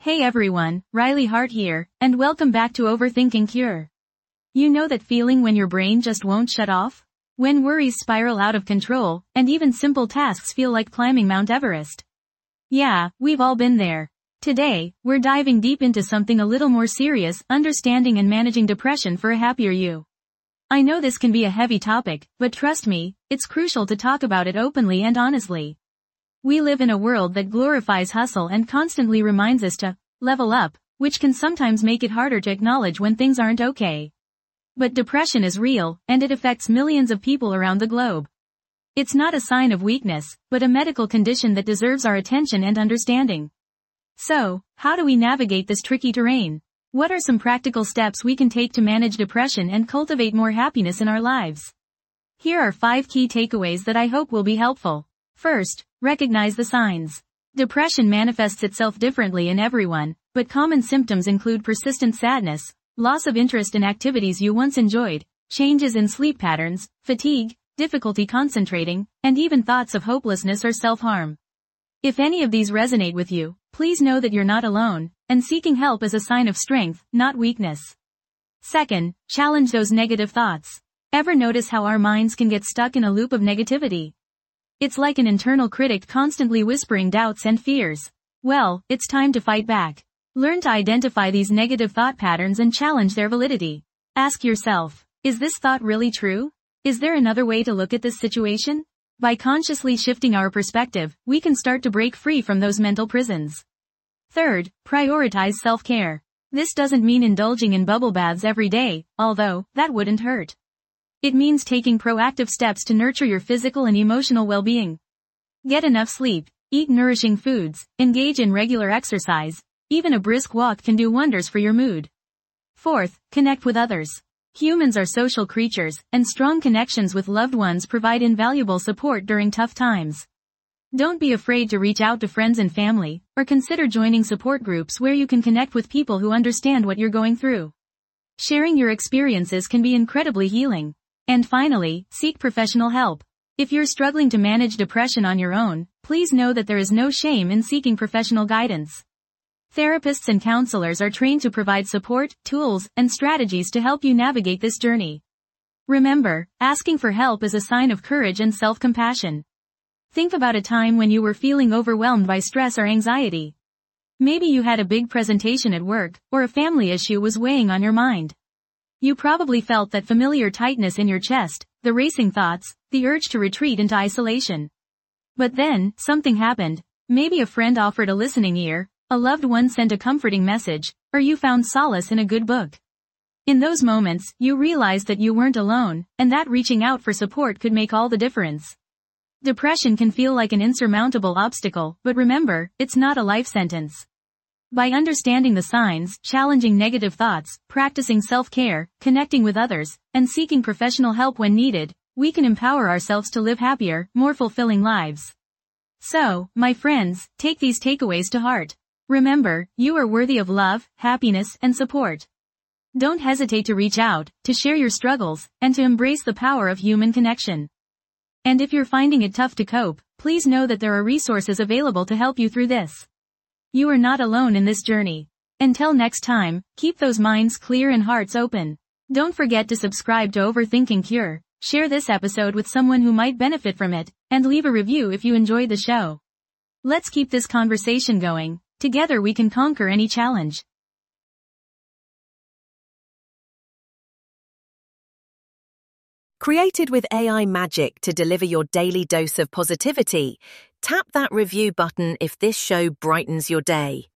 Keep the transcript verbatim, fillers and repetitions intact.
Hey everyone, Riley Hart here, and welcome back to Overthinking Cure. You know that feeling when your brain just won't shut off? When worries spiral out of control, and even simple tasks feel like climbing Mount Everest. Yeah, we've all been there. Today, we're diving deep into something a little more serious, understanding and managing depression for a happier you. I know this can be a heavy topic, but trust me, it's crucial to talk about it openly and honestly. We live in a world that glorifies hustle and constantly reminds us to level up, which can sometimes make it harder to acknowledge when things aren't okay. But depression is real, and it affects millions of people around the globe. It's not a sign of weakness, but a medical condition that deserves our attention and understanding. So, how do we navigate this tricky terrain? What are some practical steps we can take to manage depression and cultivate more happiness in our lives? Here are five key takeaways that I hope will be helpful. First, recognize the signs. Depression manifests itself differently in everyone, but common symptoms include persistent sadness, loss of interest in activities you once enjoyed, changes in sleep patterns, fatigue, difficulty concentrating, and even thoughts of hopelessness or self-harm. If any of these resonate with you, please know that you're not alone, and seeking help is a sign of strength, not weakness. Second, challenge those negative thoughts. Ever notice how our minds can get stuck in a loop of negativity? It's like an internal critic constantly whispering doubts and fears. Well, it's time to fight back. Learn to identify these negative thought patterns and challenge their validity. Ask yourself, is this thought really true? Is there another way to look at this situation? By consciously shifting our perspective, we can start to break free from those mental prisons. Third, prioritize self-care. This doesn't mean indulging in bubble baths every day, although that wouldn't hurt. It means taking proactive steps to nurture your physical and emotional well-being. Get enough sleep, eat nourishing foods, engage in regular exercise. Even a brisk walk can do wonders for your mood. Fourth, connect with others. Humans are social creatures, and strong connections with loved ones provide invaluable support during tough times. Don't be afraid to reach out to friends and family, or consider joining support groups where you can connect with people who understand what you're going through. Sharing your experiences can be incredibly healing. And finally, seek professional help. If you're struggling to manage depression on your own, please know that there is no shame in seeking professional guidance. Therapists and counselors are trained to provide support, tools, and strategies to help you navigate this journey. Remember, asking for help is a sign of courage and self-compassion. Think about a time when you were feeling overwhelmed by stress or anxiety. Maybe you had a big presentation at work, or a family issue was weighing on your mind. You probably felt that familiar tightness in your chest, the racing thoughts, the urge to retreat into isolation. But then, something happened. Maybe a friend offered a listening ear, a loved one sent a comforting message, or you found solace in a good book. In those moments, you realized that you weren't alone, and that reaching out for support could make all the difference. Depression can feel like an insurmountable obstacle, but remember, it's not a life sentence. By understanding the signs, challenging negative thoughts, practicing self-care, connecting with others, and seeking professional help when needed, we can empower ourselves to live happier, more fulfilling lives. So, my friends, take these takeaways to heart. Remember, you are worthy of love, happiness, and support. Don't hesitate to reach out, to share your struggles, and to embrace the power of human connection. And if you're finding it tough to cope, please know that there are resources available to help you through this. You are not alone in this journey. Until next time, keep those minds clear and hearts open. Don't forget to subscribe to Overthinking Cure, share this episode with someone who might benefit from it, and leave a review if you enjoyed the show. Let's keep this conversation going. Together we can conquer any challenge. Created with A I magic to deliver your daily dose of positivity, tap that review button if this show brightens your day.